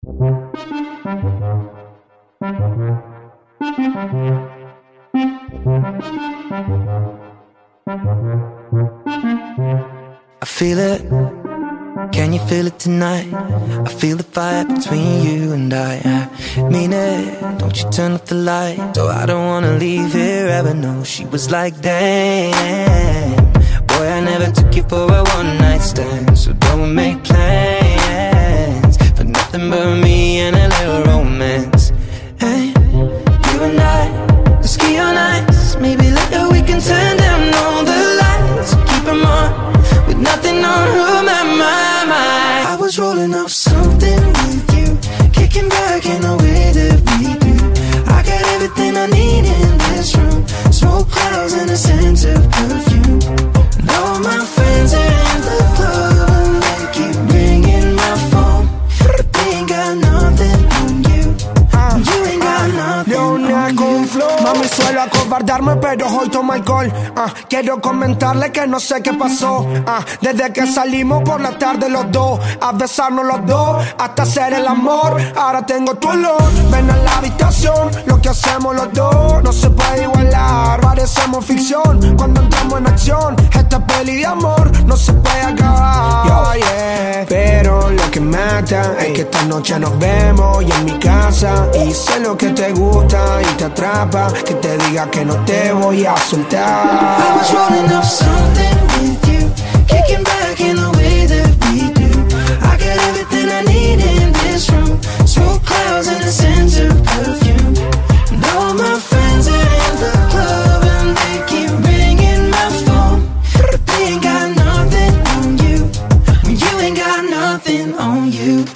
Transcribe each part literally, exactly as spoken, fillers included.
I feel it, can you feel it tonight? I feel the fire between you and I, I mean it, don't you turn off the light. So I don't wanna leave here ever, no. She was like, damn, boy, I never took you for a one night stand. So don't make plans for nothing but me and a little romance. Hey, you and I, let's ski on ice. Maybe later we can turn down all the lights, keep them on, with nothing on who my mind. I was rolling up something with you, kicking back in the way that we do. I got everything I need in this room, smoke clouds and a sense of perfume. And all my friends are in the club and they keep ringing my phone, but they ain't got nothing on you. You ain't got nothing Leone con flow. Mami, suelo acobardarme, pero hoy tomo alcohol. uh, Quiero comentarle que no sé qué pasó. uh, Desde que salimos por la tarde los dos, a besarnos los dos, hasta hacer el amor. Ahora tengo tu olor, ven a la habitación. Lo que hacemos los dos no se puede igualar. Parecemos ficción cuando entramos en acción. Esta peli de amor no se puede acabar. Yo, yeah. Pero lo que mata es que esta noche nos vemos y en mi casa. Y sé lo que te gusta y te atrapa, que te diga que no te voy a soltar. I was rolling up something with you, kicking back in the way that we do. I got everything I need in this room, smoke clouds and a sense of perfume. And all my friends are in the club and they keep ringing my phone, but they ain't got nothing on you. You ain't got nothing on you.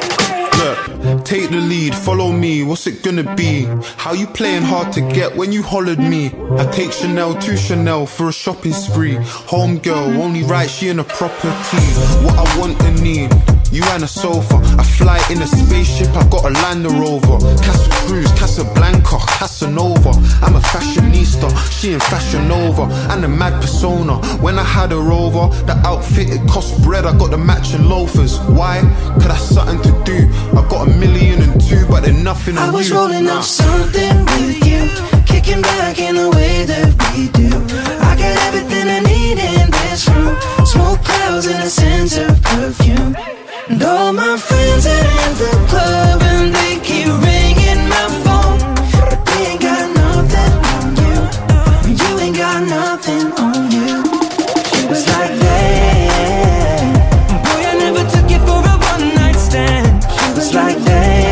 Look, take the lead, follow me, what's it gonna be? How you playing hard to get when you hollered me? I take Chanel to Chanel for a shopping spree. Homegirl, only right, she in a property. What I want and need, you and a sofa. I fly in a spaceship, I got a Land Rover. Casa Cruz, Casablanca, Casanova. I'm a fashionista, she in Fashion Nova. And a mad persona, when I had her over, the outfit, it cost bread, I got the matching loafers. Why? Cause that's something to do. I got a million and two, but they're nothing on you. I was rolling up something with you, kicking back in the way that we do. I got everything I need in this room, smoke clouds and a sense of perfume. And all my friends are in the club and they keep ringing my phone, but they ain't got nothing on you. You ain't got nothing on you. She was like, damn, boy, I never took you for a one night stand. She was like, damn.